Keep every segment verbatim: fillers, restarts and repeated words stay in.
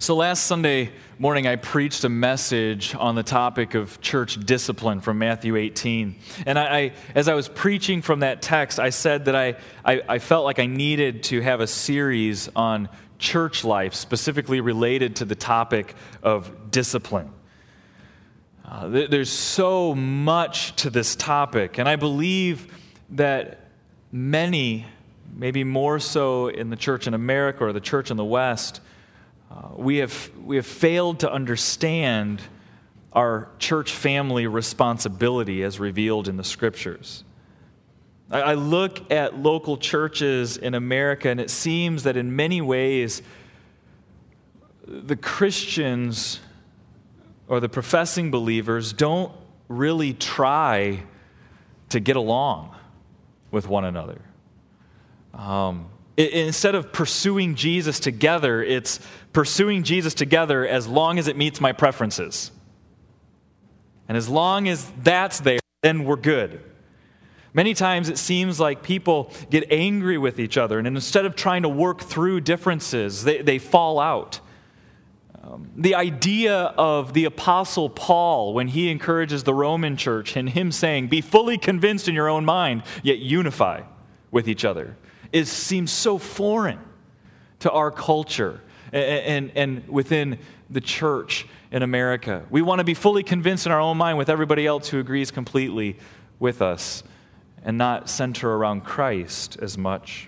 So last Sunday morning, I preached a message on the topic of church discipline from Matthew eighteen. And I, I as I was preaching from that text, I said that I, I, I felt like I needed to have a series on church life, specifically related to the topic of discipline. Uh, th- there's so much to this topic, and I believe that many, maybe more so in the church in America or the church in the West, Uh, we have we have failed to understand our church family responsibility as revealed in the Scriptures. I, I look at local churches in America, and it seems that in many ways, the Christians or the professing believers don't really try to get along with one another. Um, Instead of pursuing Jesus together, it's pursuing Jesus together as long as it meets my preferences. And as long as that's there, then we're good. Many times it seems like people get angry with each other, and instead of trying to work through differences, they, they fall out. Um, the idea of the Apostle Paul, when he encourages the Roman church, and him saying, "Be fully convinced in your own mind, yet unify with each other," It seems so foreign to our culture and, and, and within the church in America. We want to be fully convinced in our own mind with everybody else who agrees completely with us and not center around Christ as much.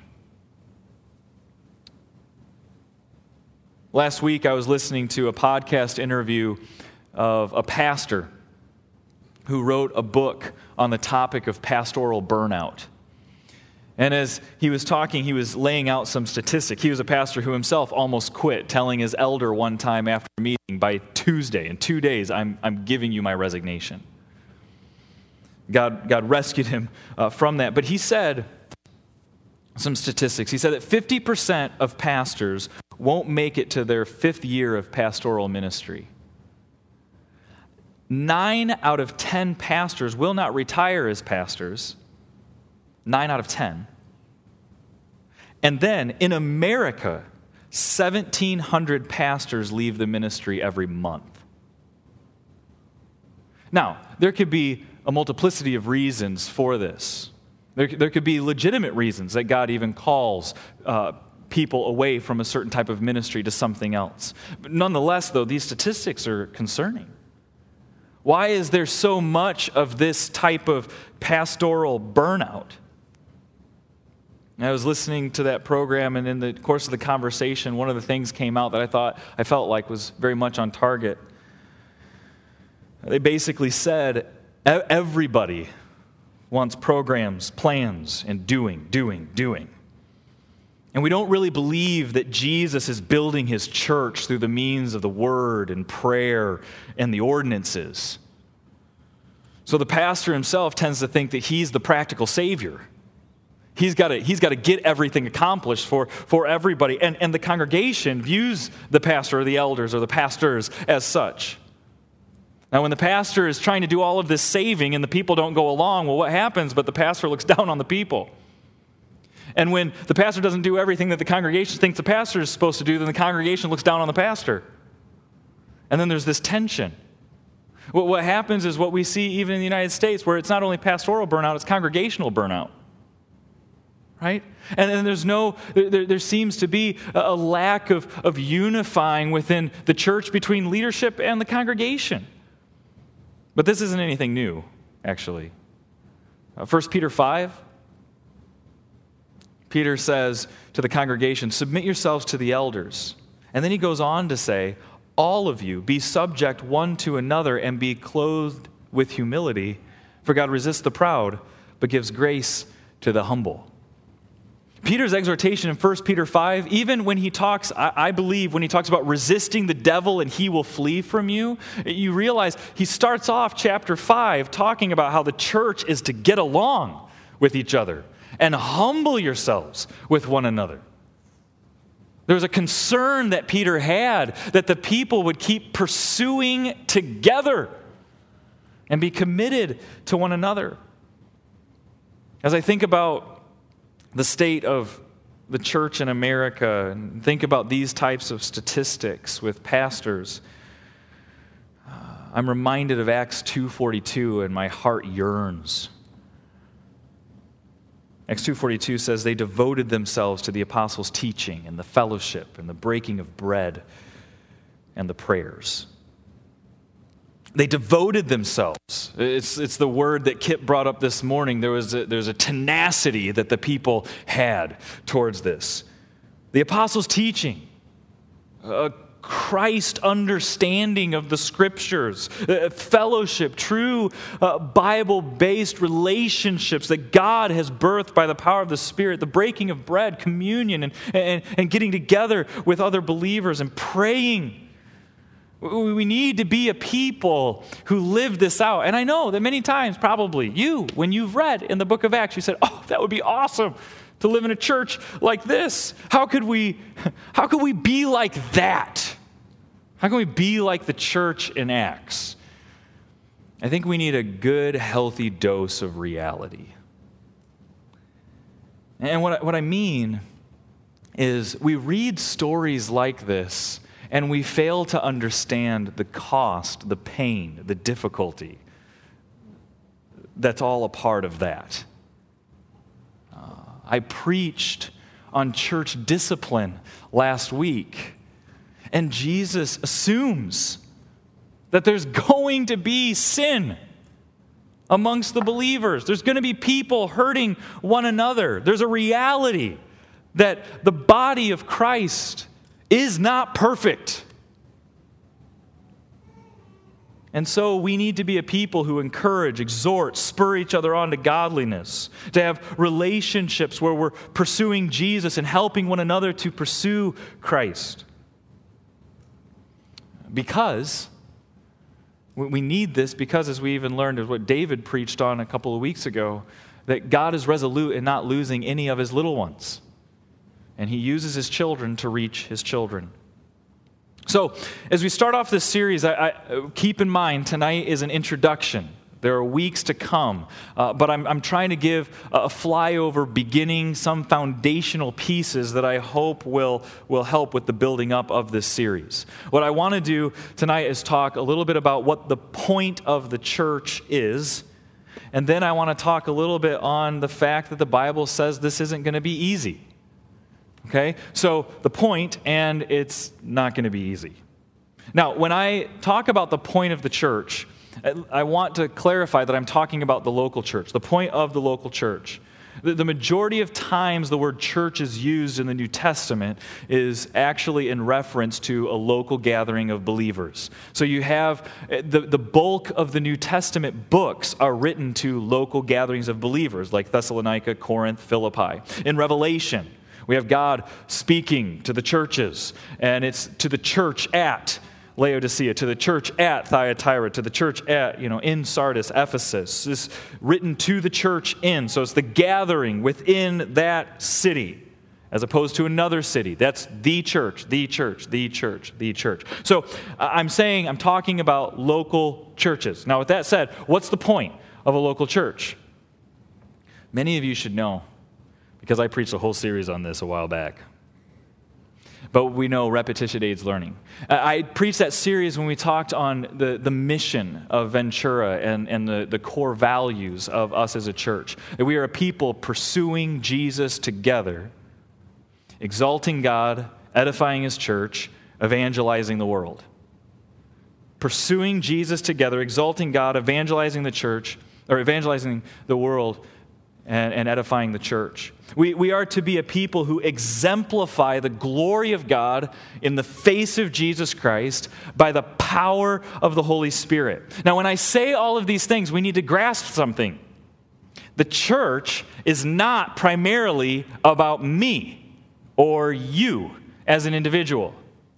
Last week I was listening to a podcast interview of a pastor who wrote a book on the topic of pastoral burnout. And as he was talking, he was laying out some statistics. He was a pastor who himself almost quit, telling his elder one time after a meeting, "By Tuesday, in two days, I'm, I'm giving you my resignation." God, God rescued him uh, from that. But he said some statistics. He said that fifty percent of pastors won't make it to their fifth year of pastoral ministry. Nine out of ten pastors will not retire as pastors. Nine out of ten. And then in America, seventeen hundred pastors leave the ministry every month. Now, there could be a multiplicity of reasons for this. There, there could be legitimate reasons that God even calls uh, people away from a certain type of ministry to something else. But nonetheless, though, these statistics are concerning. Why is there so much of this type of pastoral burnout? I was listening to that program, and in the course of the conversation, one of the things came out that I thought, I felt like was very much on target. They basically said, everybody wants programs, plans, and doing, doing, doing. And we don't really believe that Jesus is building his church through the means of the word and prayer and the ordinances. So the pastor himself tends to think that he's the practical savior. He's got to he's got to get everything accomplished for, for everybody. And, and the congregation views the pastor or the elders or the pastors as such. Now, when the pastor is trying to do all of this saving and the people don't go along, well, what happens? But the pastor looks down on the people. And when the pastor doesn't do everything that the congregation thinks the pastor is supposed to do, then the congregation looks down on the pastor. And then there's this tension. What, what happens is what we see even in the United States, where it's not only pastoral burnout, it's congregational burnout. Right? And then there's no, there, there seems to be a lack of, of unifying within the church between leadership and the congregation. But this isn't anything new, actually. Uh, First Peter five, Peter says to the congregation, "Submit yourselves to the elders." And then he goes on to say, "All of you be subject one to another and be clothed with humility, for God resists the proud, but gives grace to the humble." Peter's exhortation in First Peter five, even when he talks, I believe, when he talks about resisting the devil and he will flee from you, you realize he starts off chapter five talking about how the church is to get along with each other and humble yourselves with one another. There was a concern that Peter had that the people would keep pursuing together and be committed to one another. As I think about the state of the church in America and think about these types of statistics with pastors, uh, I'm reminded of Acts two forty-two, and my heart yearns. Acts two forty-two says, they devoted themselves to the apostles' teaching and the fellowship and the breaking of bread and the prayers. They devoted themselves. It's, it's the word that Kip brought up this morning. There was a, there's a tenacity that the people had towards this. The apostles' teaching, a Christ understanding of the Scriptures, uh, fellowship, true uh, Bible-based relationships that God has birthed by the power of the Spirit, the breaking of bread, communion, and, and, and getting together with other believers and praying. We need to be a people who live this out. And I know that many times, probably, you, when you've read in the book of Acts, you said, oh, that would be awesome to live in a church like this. How could we, how could we be like that? How can we be like the church in Acts? I think we need a good, healthy dose of reality. And what I, what I mean is we read stories like this and we fail to understand the cost, the pain, the difficulty that's all a part of that. Uh, I preached on church discipline last week, and Jesus assumes that there's going to be sin amongst the believers. There's going to be people hurting one another. There's a reality that the body of Christ is not perfect. And so we need to be a people who encourage, exhort, spur each other on to godliness, to have relationships where we're pursuing Jesus and helping one another to pursue Christ. Because we need this, because as we even learned, as what David preached on a couple of weeks ago, that God is resolute in not losing any of his little ones. And he uses his children to reach his children. So, as we start off this series, I, I, keep in mind tonight is an introduction. There are weeks to come, uh, but I'm, I'm trying to give a flyover beginning, some foundational pieces that I hope will, will help with the building up of this series. What I want to do tonight is talk a little bit about what the point of the church is, and then I want to talk a little bit on the fact that the Bible says this isn't going to be easy. Okay, so the point, and it's not going to be easy. Now, when I talk about the point of the church, I want to clarify that I'm talking about the local church, the point of the local church. The, the majority of times the word church is used in the New Testament is actually in reference to a local gathering of believers. So you have, the, the bulk of the New Testament books are written to local gatherings of believers, like Thessalonica, Corinth, Philippi. In Revelation, we have God speaking to the churches, and it's to the church at Laodicea, to the church at Thyatira, to the church at, you know, in Sardis, Ephesus. This written to the church in, so it's the gathering within that city, as opposed to another city. That's the church, the church, the church, the church. So I'm saying, I'm talking about local churches. Now, with that said, what's the point of a local church? Many of you should know, because I preached a whole series on this a while back. But we know repetition aids learning. I preached that series when we talked on the, the mission of Ventura and, and the, the core values of us as a church. That we are a people pursuing Jesus together, exalting God, edifying his church, evangelizing the world. Pursuing Jesus together, exalting God, evangelizing the church, or evangelizing the world, and, and edifying the church. We, we are to be a people who exemplify the glory of God in the face of Jesus Christ by the power of the Holy Spirit. Now, when I say all of these things, we need to grasp something. The church is not primarily about me or you as an individual.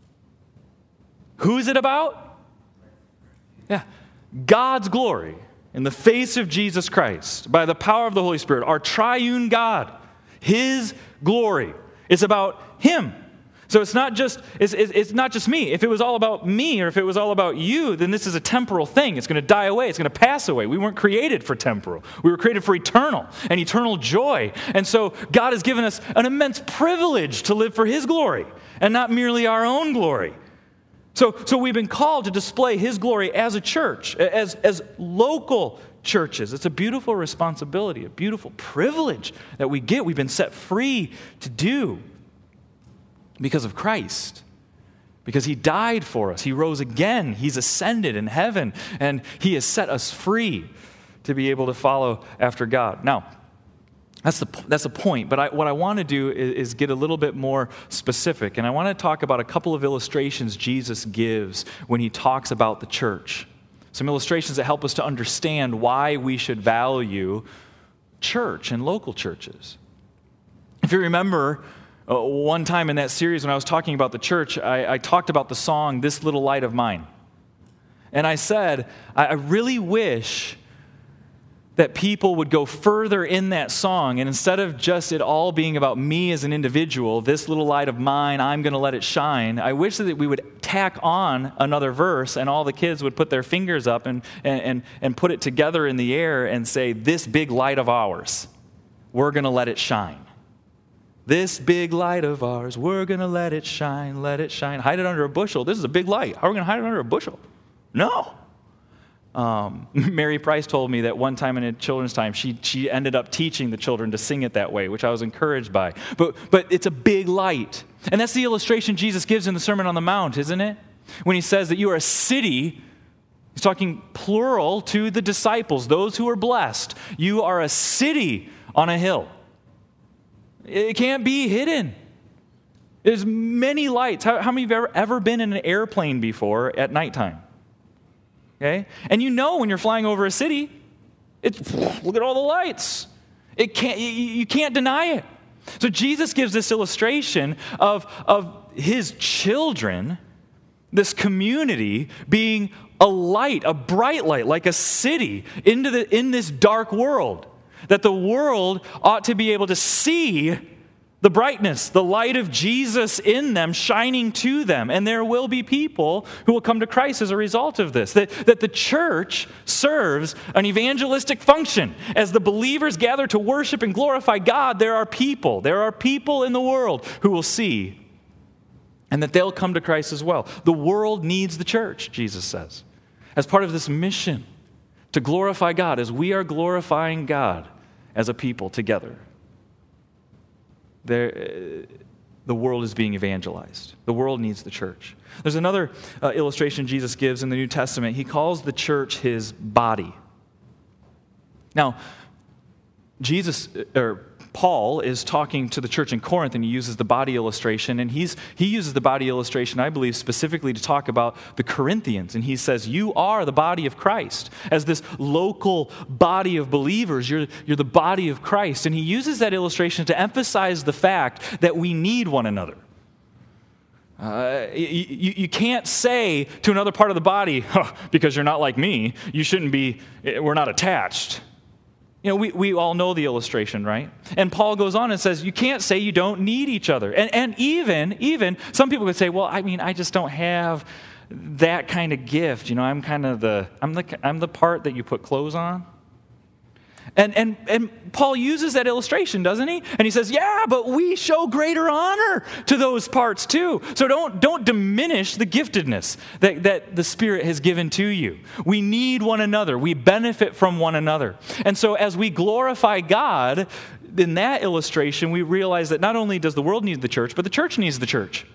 Who is it about? Yeah, God's glory in the face of Jesus Christ, by the power of the Holy Spirit, our triune God, his glory. It's about him. So it's not just it's, it's not just me. If it was all about me or if it was all about you, then this is a temporal thing. It's going to die away. It's going to pass away. We weren't created for temporal. We were created for eternal and eternal joy. And so God has given us an immense privilege to live for His glory and not merely our own glory. So, so we've been called to display His glory as a church, as, as local churches. It's a beautiful responsibility, a beautiful privilege that we get. We've been set free to do. Because of Christ. Because He died for us. He rose again. He's ascended in heaven. And He has set us free to be able to follow after God. Now, that's the, that's the point. But I, what I want to do is, is get a little bit more specific. And I want to talk about a couple of illustrations Jesus gives when He talks about the church. Some illustrations that help us to understand why we should value church and local churches. If you remember, Uh, one time in that series when I was talking about the church, I, I talked about the song, This Little Light of Mine. And I said, I, I really wish that people would go further in that song, and instead of just it all being about me as an individual, this little light of mine, I'm going to let it shine, I wish that we would tack on another verse and all the kids would put their fingers up and, and, and, and put it together in the air and say, this big light of ours, we're going to let it shine. This big light of ours, we're going to let it shine, let it shine. Hide it under a bushel. This is a big light. How are we going to hide it under a bushel? No. Um, Mary Price told me that one time in a children's time, she, she ended up teaching the children to sing it that way, which I was encouraged by. But, but it's a big light. And that's the illustration Jesus gives in the Sermon on the Mount, isn't it? When He says that you are a city, He's talking plural to the disciples, those who are blessed. You are a city on a hill. It can't be hidden. There's many lights. How, how many of you have ever, ever been in an airplane before at nighttime? Okay? And you know when you're flying over a city, it's, look at all the lights. It can't, you, you can't deny it. So Jesus gives this illustration of, of His children, this community, being a light, a bright light, like a city into the, in this dark world. That the world ought to be able to see the brightness, the light of Jesus in them, shining to them. And there will be people who will come to Christ as a result of this. That, that the church serves an evangelistic function. As the believers gather to worship and glorify God, there are people, there are people in the world who will see, and that they'll come to Christ as well. The world needs the church, Jesus says, as part of this mission to glorify God, as we are glorifying God as a people together. There, uh, the world is being evangelized. The world needs the church. There's another uh, illustration Jesus gives in the New Testament. He calls the church His body. Now, Jesus, or Paul is talking to the church in Corinth, and he uses the body illustration, and he's he uses the body illustration, I believe, specifically to talk about the Corinthians, and he says, you are the body of Christ. As this local body of believers, you're, you're the body of Christ, and he uses that illustration to emphasize the fact that we need one another. Uh, you, you can't say to another part of the body, oh, because you're not like me, you shouldn't be, we're not attached. You know, we, we all know the illustration, right? And Paul goes on and says, you can't say you don't need each other. And and even, even, some people could say, well, I mean, I just don't have that kind of gift. You know, I'm kind of the, I'm the, I'm the part that you put clothes on. And, and, and Paul uses that illustration, doesn't he? And he says, yeah, but we show greater honor to those parts too. So don't, don't diminish the giftedness that, that the Spirit has given to you. We need one another. We benefit from one another. And so as we glorify God, in that illustration, we realize that not only does the world need the church, but the church needs the church.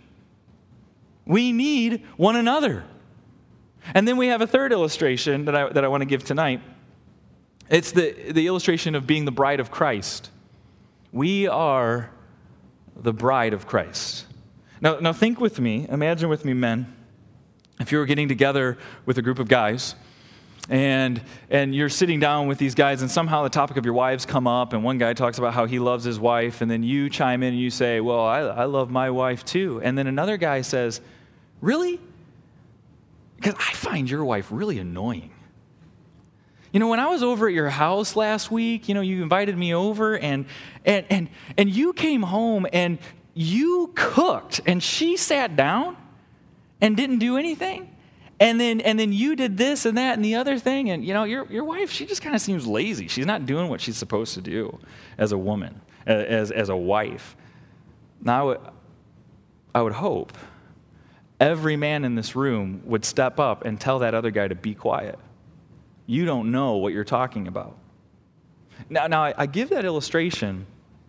We need one another. And then we have a third illustration that I, that I want to give tonight. It's the, the illustration of being the bride of Christ. We are the bride of Christ. Now, now think with me, imagine with me, men, if you were getting together with a group of guys, and and you're sitting down with these guys, and somehow the topic of your wives come up, and one guy talks about how he loves his wife, and then you chime in and you say, well, I, I love my wife too. And then another guy says, really? Because I find your wife really annoying. You know, when I was over at your house last week, you know, you invited me over, and and and and you came home and you cooked and she sat down and didn't do anything? And then and then you did this and that and the other thing, and you know, your your wife, she just kind of seems lazy. She's not doing what she's supposed to do as a woman, as as a wife. Now, I would, I would hope every man in this room would step up and tell that other guy to be quiet. You don't know what you're talking about. Now, now I, I give that illustration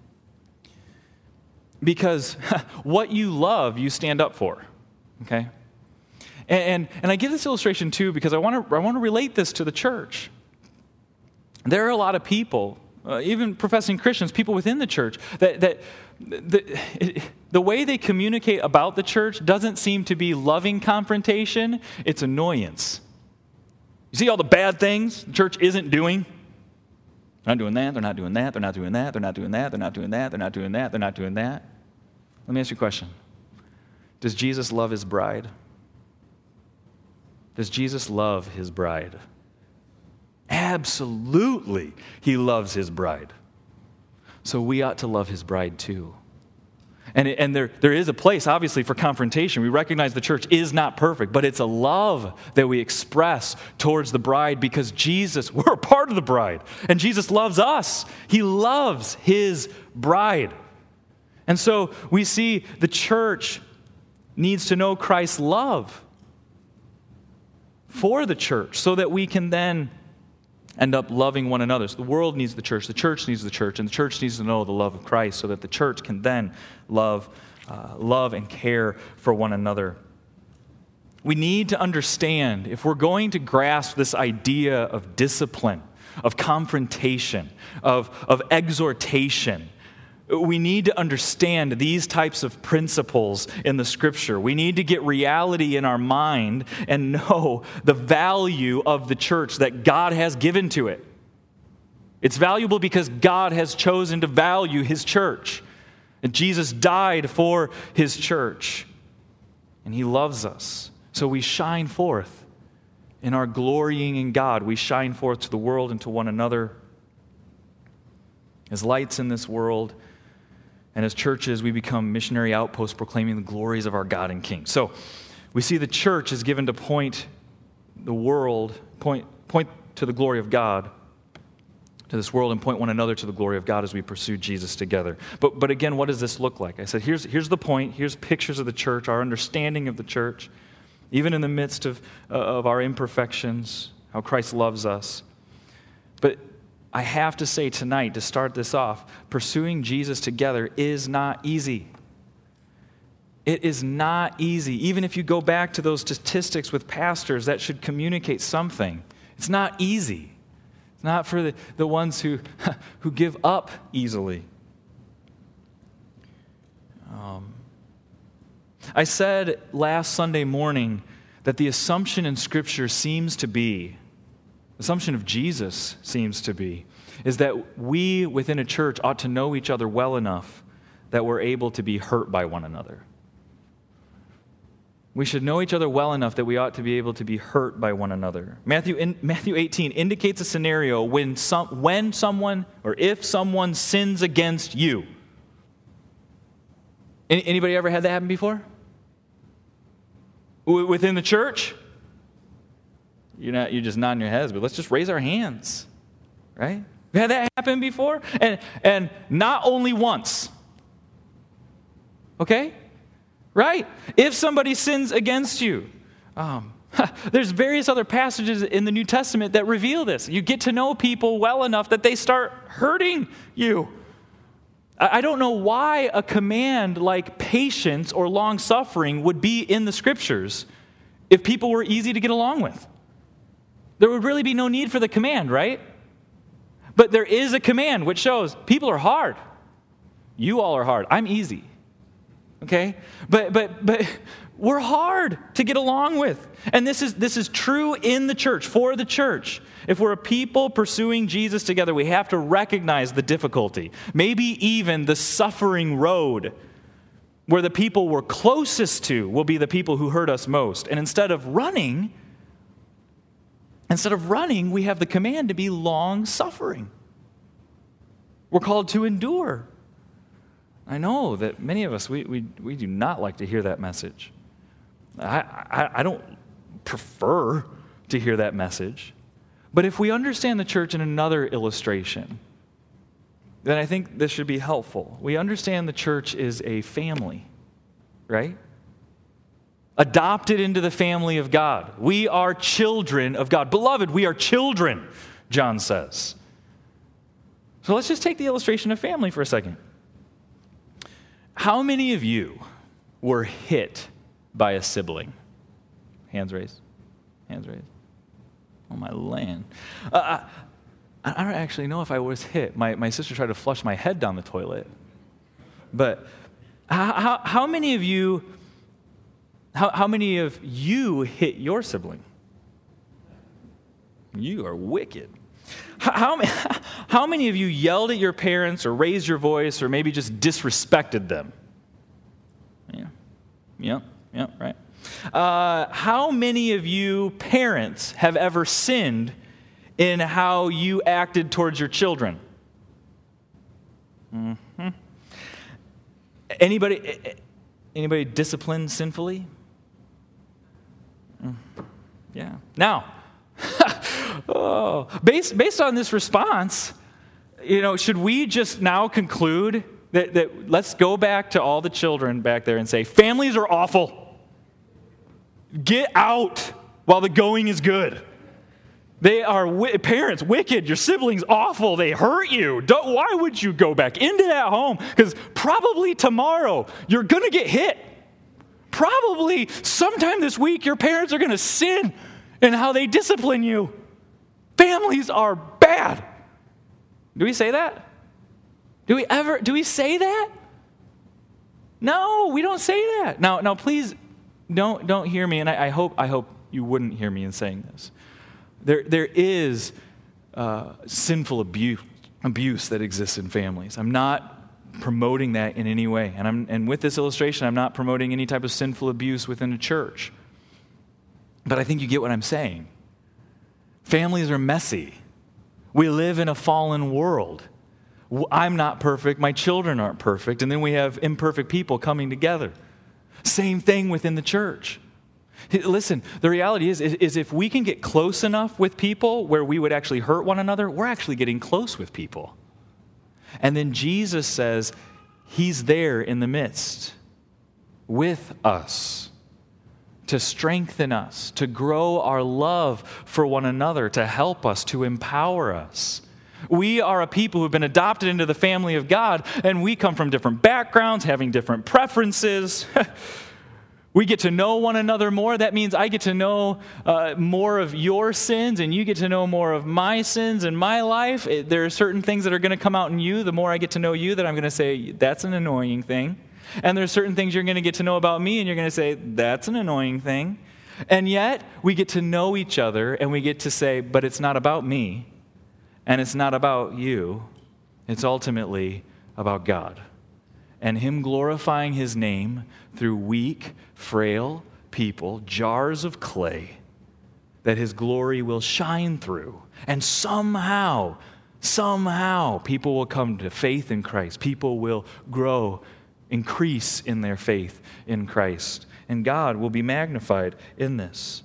because what you love, you stand up for, okay? And, and, and I give this illustration, too, because I want to I want to relate this to the church. There are a lot of people, uh, even professing Christians, people within the church, that, that the, it, the way they communicate about the church doesn't seem to be loving confrontation, it's annoyance. You see all the bad things the church isn't doing? They're not doing that, they're not doing that, they're not doing that, they're not doing that, they're not doing that, they're not doing that, they're not doing that. Let me ask you a question. Does Jesus love his bride? Does Jesus love his bride? Absolutely, he loves his bride. So we ought to love his bride too. And, and there, there is a place, obviously, for confrontation. We recognize the church is not perfect, but it's a love that we express towards the bride because Jesus, we're a part of the bride, and Jesus loves us. He loves his bride. And so we see the church needs to know Christ's love for the church so that we can then end up loving one another. So the world needs the church, the church needs the church, and the church needs to know the love of Christ so that the church can then love, uh, love and care for one another. We need to understand, if we're going to grasp this idea of discipline, of confrontation, of, of exhortation, we need to understand these types of principles in the Scripture. We need to get reality in our mind and know the value of the church that God has given to it. It's valuable because God has chosen to value his church. And Jesus died for his church. And he loves us. So we shine forth in our glorying in God. We shine forth to the world and to one another as lights in this world. And as churches, we become missionary outposts proclaiming the glories of our God and King. So we see the church is given to point the world, point, point to the glory of God, to this world, and point one another to the glory of God as we pursue Jesus together. But, but again, what does this look like? I said, here's, here's the point. Here's pictures of the church, our understanding of the church, even in the midst of, uh, of our imperfections, how Christ loves us. But I have to say tonight, to start this off, pursuing Jesus together is not easy. It is not easy. Even if you go back to those statistics with pastors, that should communicate something. It's not easy. It's not for the, the ones who, who give up easily. Um, I said last Sunday morning that the assumption in Scripture seems to be assumption of Jesus seems to be, is that we within a church ought to know each other well enough that we're able to be hurt by one another. We should know each other well enough that we ought to be able to be hurt by one another. Matthew in, Matthew eighteen indicates a scenario when some when someone or if someone sins against you. Any, anybody ever had that happen before? Within the church? You're not, you're just nodding your heads, but let's just raise our hands, right? We had that happen before? And, and not only once, okay? Right? If somebody sins against you, um, there's various other passages in the New Testament that reveal this. You get to know people well enough that they start hurting you. I, I don't know why a command like patience or long-suffering would be in the Scriptures if people were easy to get along with. There would really be no need for the command, right? But there is a command which shows people are hard. You all are hard. I'm easy. Okay? But but but we're hard to get along with. And this is this is true in the church, for the church. If we're a people pursuing Jesus together, we have to recognize the difficulty. Maybe even the suffering road where the people we're closest to will be the people who hurt us most. And instead of running, Instead of running, we have the command to be long-suffering. We're called to endure. I know that many of us, we, we, we do not like to hear that message. I, I, I don't prefer to hear that message. But if we understand the church in another illustration, then I think this should be helpful. We understand the church is a family, right? Adopted into the family of God. We are children of God. Beloved, we are children, John says. So let's just take the illustration of family for a second. How many of you were hit by a sibling? Hands raised. Hands raised. Oh, my land. Uh, I, I don't actually know if I was hit. My, my sister tried to flush my head down the toilet. But how, how, how many of you, how, how many of you hit your sibling? You are wicked. How, how, how many of you yelled at your parents or raised your voice or maybe just disrespected them? Yeah, yeah, yeah, right. Uh, how many of you parents have ever sinned in how you acted towards your children? Mm-hmm. Anybody, anybody disciplined sinfully? Mm. Yeah. Now, oh, based, based on this response, you know, should we just now conclude that, that let's go back to all the children back there and say, families are awful. Get out while the going is good. They are, wi- parents, wicked. Your siblings, awful. They hurt you. Don't, why would you go back into that home? Because probably tomorrow you're going to get hit. Probably sometime this week your parents are going to sin in how they discipline you. Families are bad. Do we say that? Do we ever, do we say that? No, we don't say that. Now, now please don't, don't hear me, and I, I hope, I hope you wouldn't hear me in saying this. There, there is uh, sinful abuse, abuse that exists in families. I'm not promoting that in any way. And, I'm, and with this illustration, I'm not promoting any type of sinful abuse within a church. But I think you get what I'm saying. Families are messy. We live in a fallen world. I'm not perfect. My children aren't perfect. And then we have imperfect people coming together. Same thing within the church. Listen, the reality is, is, is if we can get close enough with people where we would actually hurt one another, we're actually getting close with people. And then Jesus says he's there in the midst with us to strengthen us, to grow our love for one another, to help us, to empower us. We are a people who have been adopted into the family of God, and we come from different backgrounds, having different preferences. We get to know one another more. That means I get to know uh, more of your sins, and you get to know more of my sins in my life. It, there are certain things that are going to come out in you. The more I get to know you, that I'm going to say, that's an annoying thing. And there's certain things you're going to get to know about me, and you're going to say, that's an annoying thing. And yet, we get to know each other, and we get to say, but it's not about me, and it's not about you. It's ultimately about God and him glorifying his name through weak, frail people, jars of clay, that his glory will shine through. And somehow, somehow, people will come to faith in Christ. People will grow, increase in their faith in Christ. And God will be magnified in this.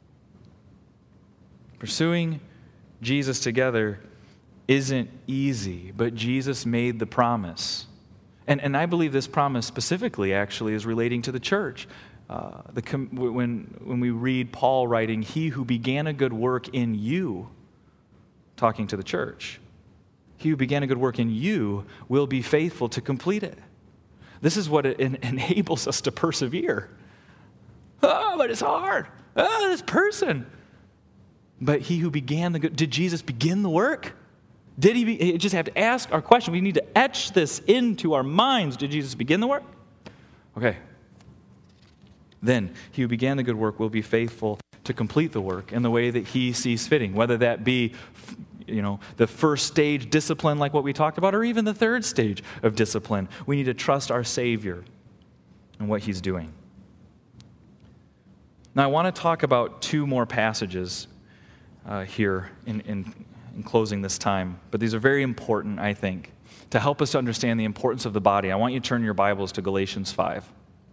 Pursuing Jesus together isn't easy, but Jesus made the promise. And, and I believe this promise specifically actually is relating to the church. Uh, the, when, when we read Paul writing, he who began a good work in you, talking to the church, he who began a good work in you will be faithful to complete it. This is what it en- enables us to persevere. Oh, but it's hard. Oh, this person. But he who began the good, did Jesus begin the work? Did he be, just have to ask our question. We need to etch this into our minds. Did Jesus begin the work? Okay. Then he who began the good work will be faithful to complete the work in the way that he sees fitting, whether that be, you know, the first stage discipline like what we talked about, or even the third stage of discipline. We need to trust our Savior and what he's doing. Now I want to talk about two more passages uh, here in, in in closing this time. But these are very important, I think. to help us to understand the importance of the body, I want you to turn your Bibles to Galatians five.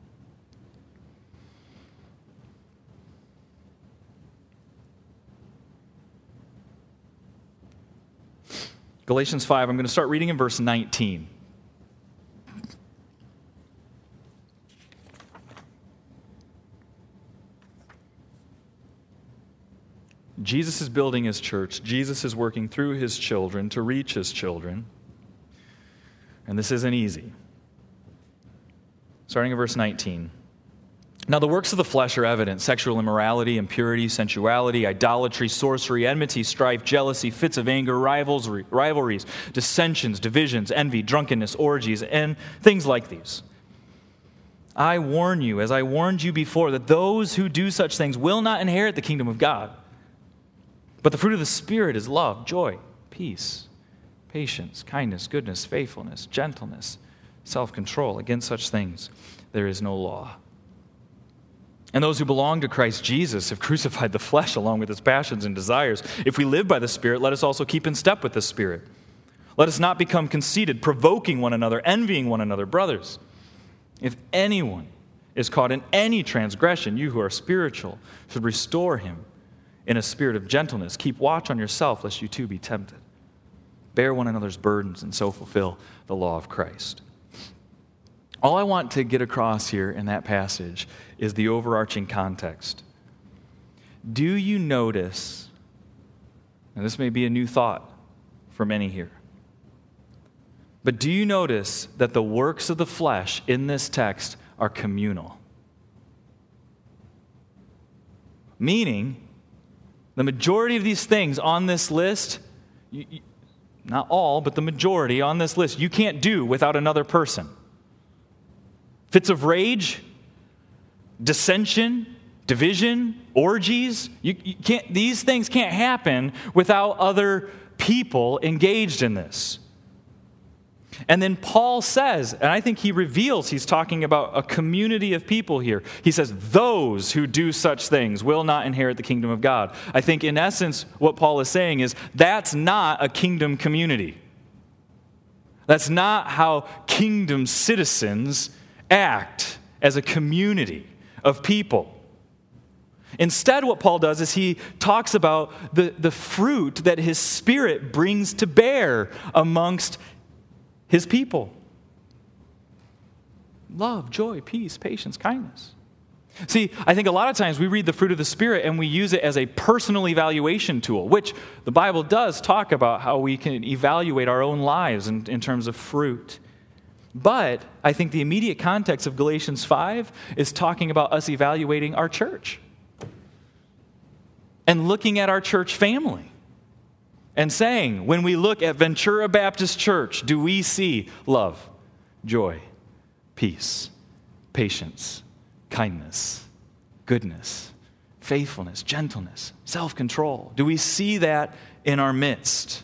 Galatians five, I'm going to start reading in verse nineteen. Jesus is building his church. Jesus is working through his children to reach his children. And this isn't easy. Starting in verse nineteen. Now the works of the flesh are evident: sexual immorality, impurity, sensuality, idolatry, sorcery, enmity, strife, jealousy, fits of anger, rivals, rivalries, dissensions, divisions, envy, drunkenness, orgies, and things like these. I warn you, as I warned you before, that those who do such things will not inherit the kingdom of God. But the fruit of the Spirit is love, joy, peace, patience, kindness, goodness, faithfulness, gentleness, self-control. Against such things there is no law. And those who belong to Christ Jesus have crucified the flesh along with its passions and desires. If we live by the Spirit, let us also keep in step with the Spirit. Let us not become conceited, provoking one another, envying one another. Brothers, if anyone is caught in any transgression, you who are spiritual should restore him in a spirit of gentleness. Keep watch on yourself, lest you too be tempted. Bear one another's burdens and so fulfill the law of Christ. All I want to get across here in that passage is the overarching context. Do you notice, and this may be a new thought for many here, but do you notice that the works of the flesh in this text are communal? Meaning, the majority of these things on this list, you, you, not all, but the majority on this list, you can't do without another person. Fits of rage, dissension, division, orgies, you, you can't, these things can't happen without other people engaged in this. And then Paul says, and I think he reveals he's talking about a community of people here. He says, those who do such things will not inherit the kingdom of God. I think in essence what Paul is saying is that's not a kingdom community. That's not how kingdom citizens act as a community of people. Instead, what Paul does is he talks about the, the fruit that his Spirit brings to bear amongst his people. Love, joy, peace, patience, kindness. See, I think a lot of times we read the fruit of the Spirit and we use it as a personal evaluation tool, which the Bible does talk about how we can evaluate our own lives in, in terms of fruit. But I think the immediate context of Galatians five is talking about us evaluating our church and looking at our church family and saying, when we look at Ventura Baptist Church, do we see love, joy, peace, patience, kindness, goodness, faithfulness, gentleness, self-control? Do we see that in our midst?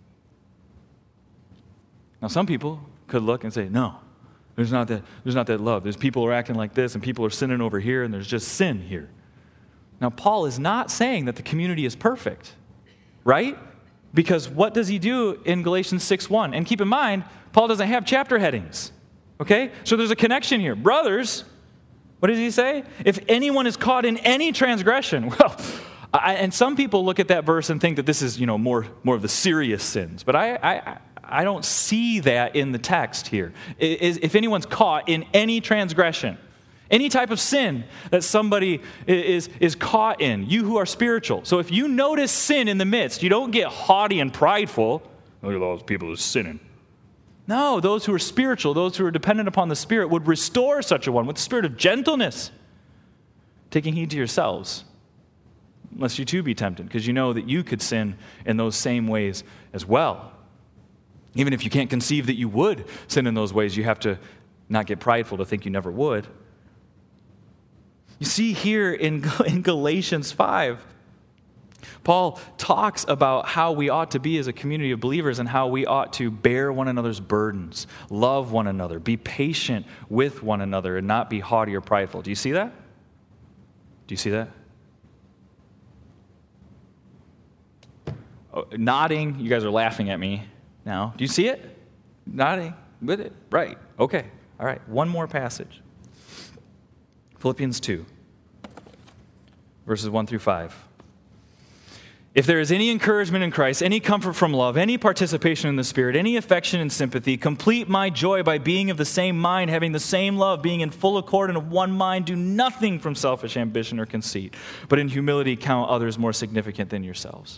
Now, some people could look and say, no, there's not that, there's not that love. There's people who are acting like this, and people are sinning over here, and there's just sin here. Now, Paul is not saying that the community is perfect, right? Because what does he do in Galatians six one? And keep in mind, Paul doesn't have chapter headings, okay? So there's a connection here. Brothers, what does he say? If anyone is caught in any transgression, well, I, and some people look at that verse and think that this is, you know, more, more of the serious sins. But I, I, I don't see that in the text here. If anyone's caught in any transgression, any type of sin that somebody is, is caught in, you who are spiritual. So if you notice sin in the midst, you don't get haughty and prideful. Look at all those people who are sinning. No, those who are spiritual, those who are dependent upon the Spirit would restore such a one with the spirit of gentleness, taking heed to yourselves, lest you too be tempted, because you know that you could sin in those same ways as well. Even if you can't conceive that you would sin in those ways, you have to not get prideful to think you never would. You see here in, in Galatians five, Paul talks about how we ought to be as a community of believers and how we ought to bear one another's burdens, love one another, be patient with one another, and not be haughty or prideful. Do you see that? Do you see that? Oh, nodding, you guys are laughing at me now. Do you see it? Nodding with it? Right. Okay. All right. One more passage. Philippians two, verses one through five. If there is any encouragement in Christ, any comfort from love, any participation in the Spirit, any affection and sympathy, complete my joy by being of the same mind, having the same love, being in full accord and of one mind. Do nothing from selfish ambition or conceit, but in humility count others more significant than yourselves.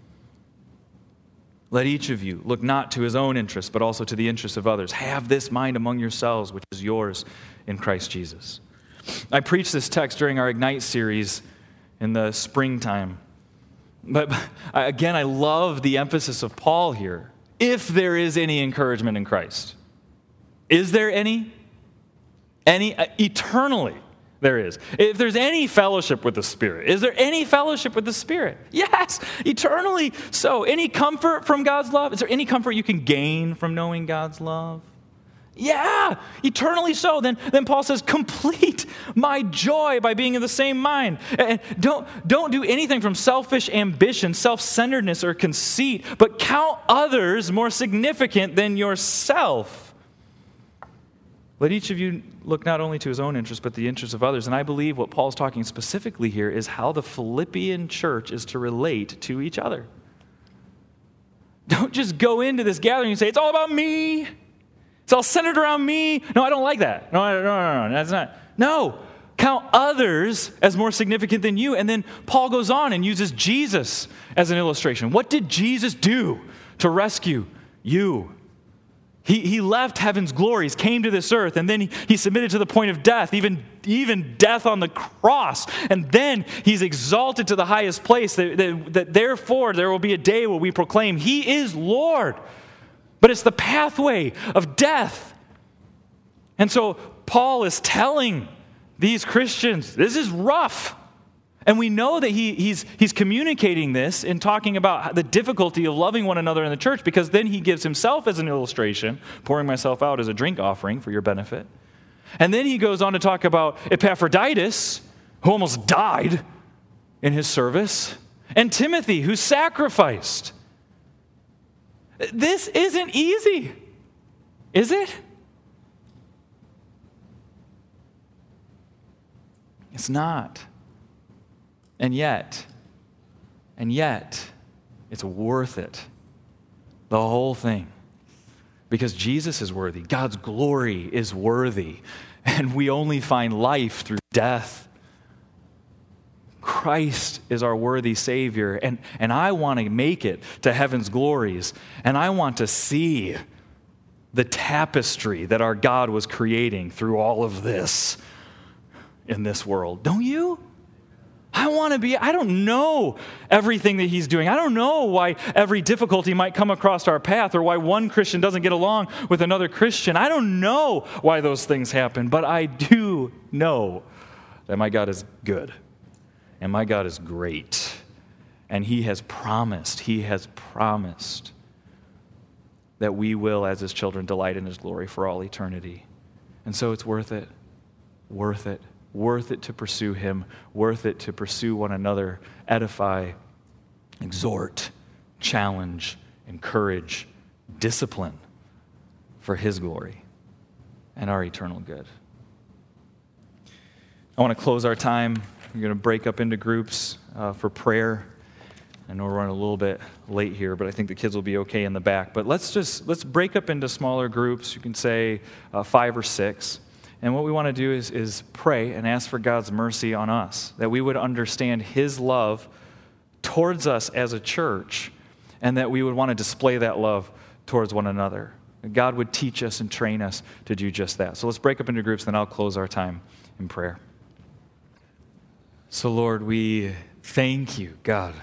Let each of you look not to his own interests, but also to the interests of others. Have this mind among yourselves, which is yours in Christ Jesus. I preached this text during our Ignite series in the springtime. But again, I love the emphasis of Paul here. If there is any encouragement in Christ. Is there any? Any? Uh, eternally there is. If there's any fellowship with the Spirit. Is there any fellowship with the Spirit? Yes, eternally so. Any comfort from God's love? Is there any comfort you can gain from knowing God's love? Yeah, eternally so. Then, then Paul says, complete my joy by being of the same mind. And don't, don't do anything from selfish ambition, self-centeredness, or conceit, but count others more significant than yourself. Let each of you look not only to his own interests, but the interests of others. And I believe what Paul's talking specifically here is how the Philippian church is to relate to each other. Don't just go into this gathering and say, it's all about me. It's all centered around me. No, I don't like that. No, no, no, no, no, that's not. No, count others as more significant than you. And then Paul goes on and uses Jesus as an illustration. What did Jesus do to rescue you? He, he left heaven's glories, came to this earth, and then he, he submitted to the point of death, even, even death on the cross. And then he's exalted to the highest place, that, that, that therefore there will be a day where we proclaim, he is Lord. But it's the pathway of death. And so Paul is telling these Christians, this is rough. And we know that he, he's, he's communicating this in talking about the difficulty of loving one another in the church, because then he gives himself as an illustration, pouring myself out as a drink offering for your benefit. And then he goes on to talk about Epaphroditus, who almost died in his service, and Timothy, who sacrificed. This isn't easy, is it? It's not. And yet, and yet, it's worth it. The whole thing. Because Jesus is worthy. God's glory is worthy. And we only find life through death. Christ is our worthy Savior, and, and I want to make it to heaven's glories, and I want to see the tapestry that our God was creating through all of this in this world. Don't you? I want to be, I don't know everything that he's doing. I don't know why every difficulty might come across our path, or why one Christian doesn't get along with another Christian. I don't know why those things happen, but I do know that my God is good. And my God is great. And he has promised, he has promised that we will, as his children, delight in his glory for all eternity. And so it's worth it, worth it, worth it to pursue him, worth it to pursue one another, edify, exhort, challenge, encourage, discipline for his glory and our eternal good. I want to close our time. We're going to break up into groups uh, for prayer. I know we're running a little bit late here, but I think the kids will be okay in the back. But let's just, let's break up into smaller groups. You can say uh, five or six. And what we want to do is, is pray and ask for God's mercy on us, that we would understand his love towards us as a church, and that we would want to display that love towards one another. And God would teach us and train us to do just that. So let's break up into groups, then I'll close our time in prayer. So, Lord, we thank you, God.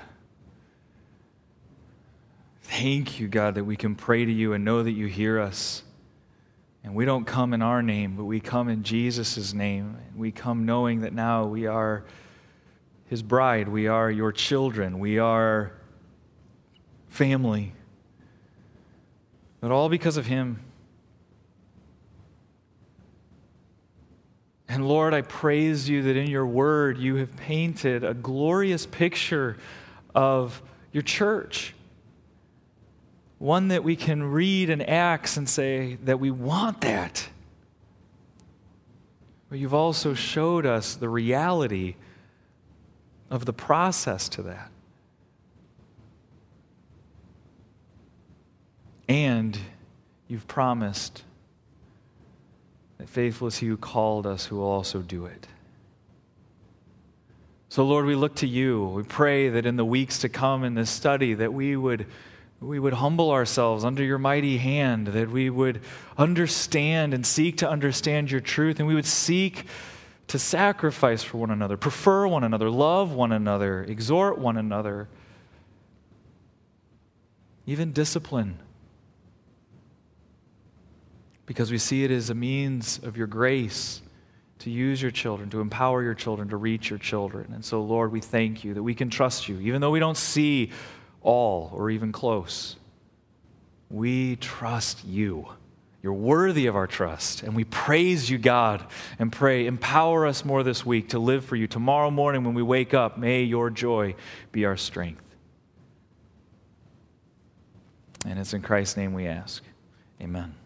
Thank you, God, that we can pray to you and know that you hear us. And we don't come in our name, but we come in Jesus' name. And we come knowing that now we are his bride. We are your children. We are family. But all because of him. And Lord, I praise you that in your word you have painted a glorious picture of your church. one that we can read in Acts and say that we want that. But you've also showed us the reality of the process to that. And you've promised that faithful is he who called us, who will also do it. So Lord, we look to you. We pray that in the weeks to come in this study that we would, we would humble ourselves under your mighty hand, that we would understand and seek to understand your truth, and we would seek to sacrifice for one another, prefer one another, love one another, exhort one another, even discipline. Because we see it as a means of your grace to use your children, to empower your children, to reach your children. And so, Lord, we thank you that we can trust you, even though we don't see all or even close. We trust you. You're worthy of our trust. And we praise you, God, and pray, empower us more this week to live for you. Tomorrow morning when we wake up, may your joy be our strength. And it's in Christ's name we ask. Amen.